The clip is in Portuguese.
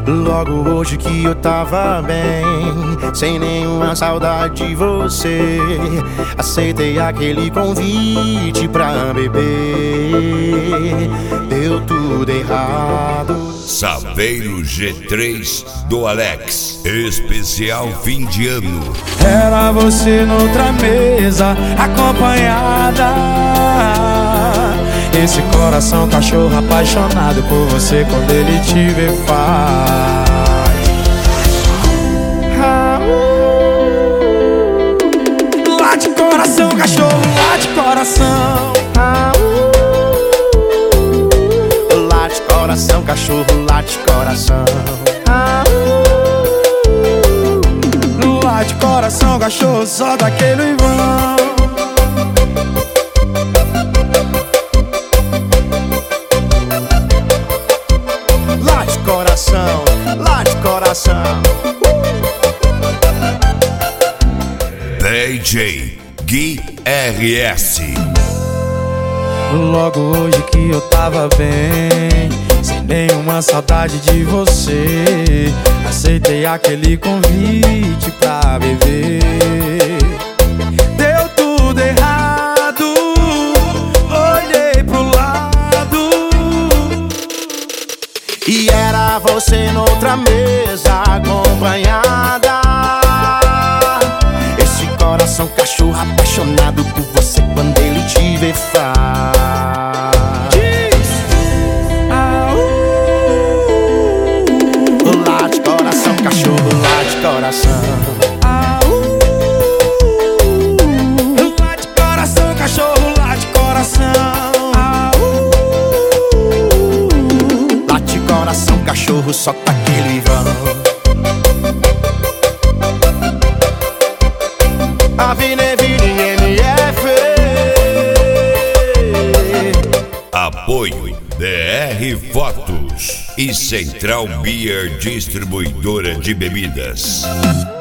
Logo hoje que eu tava bem, sem nenhuma saudade de você, aceitei aquele convite pra beber. Deu tudo errado. Saveiro G3 do Alex, especial fim de ano. Era você noutra mesa, acompanhada. Esse coração cachorro apaixonado por você, quando ele te vê faz. Late coração, cachorro, late coração. Late coração, cachorro, late coração. Late coração, cachorro, só daquele vão. Late coração, late coração. DJ Gui RS. Logo hoje que eu tava bem, sem nenhuma saudade de você, aceitei aquele convite pra beber. Deu tudo errado, olhei pro lado E era você noutra mesa, acompanhada. Esse coração cachorro apaixonado por você, quando ele te vê faz. Late coração, cachorro, late coração. Late coração, cachorro, late coração. Late coração, cachorro, só tá aquele vão. Avenida MF. Apoio DR Fotos e Central Beer Distribuidora de Bebidas.